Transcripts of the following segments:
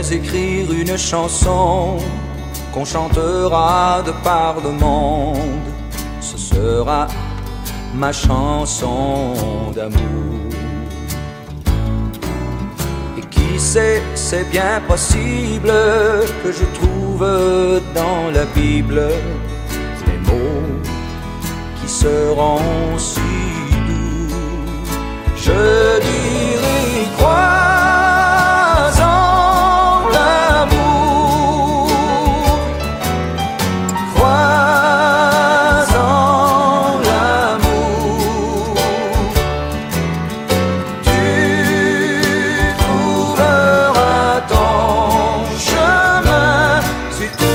pourrais écrire une chanson qu'on chantera de par le monde. Ce sera ma chanson d'amour. Et qui sait, c'est bien possible que je trouve dans la Bible les mots qui seront si doux. Je dirai crois en l'amour, crois en l'amour. Tu trouveras ton chemin si tu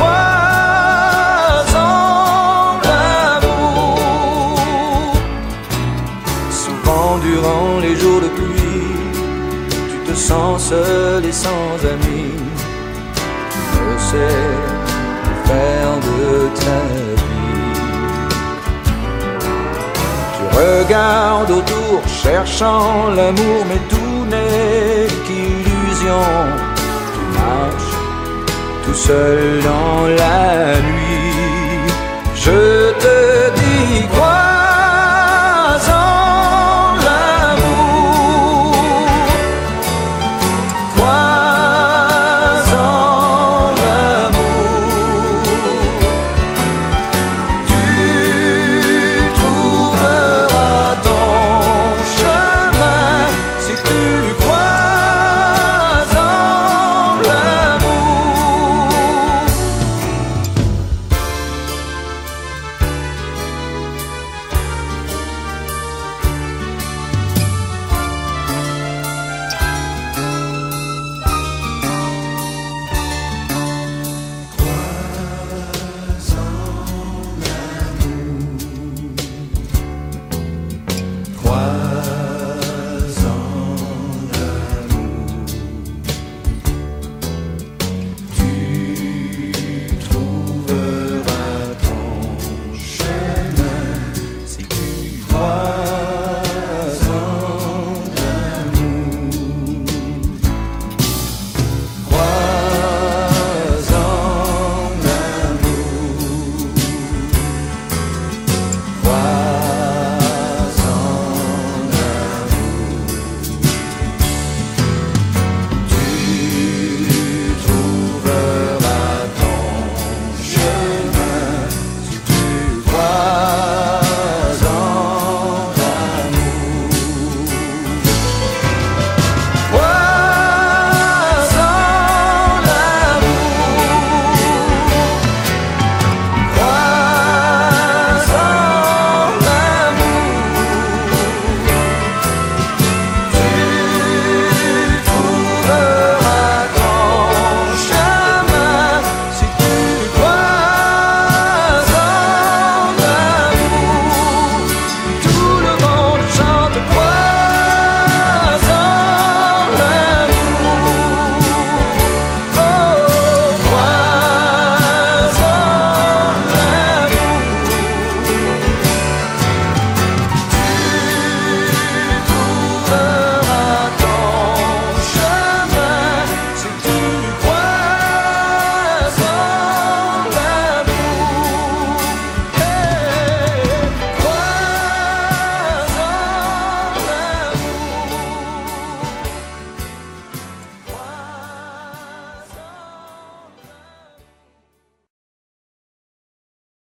crois en l'amour. Souvent durant les jours de pluie, tu te sens seul et sans amis. Tu ne sais que faire de ta vie. Tu regardes autour cherchant l'amour, mais tout n'est qu'illusion. Tu marches tout seul dans la nuit. Je te dis crois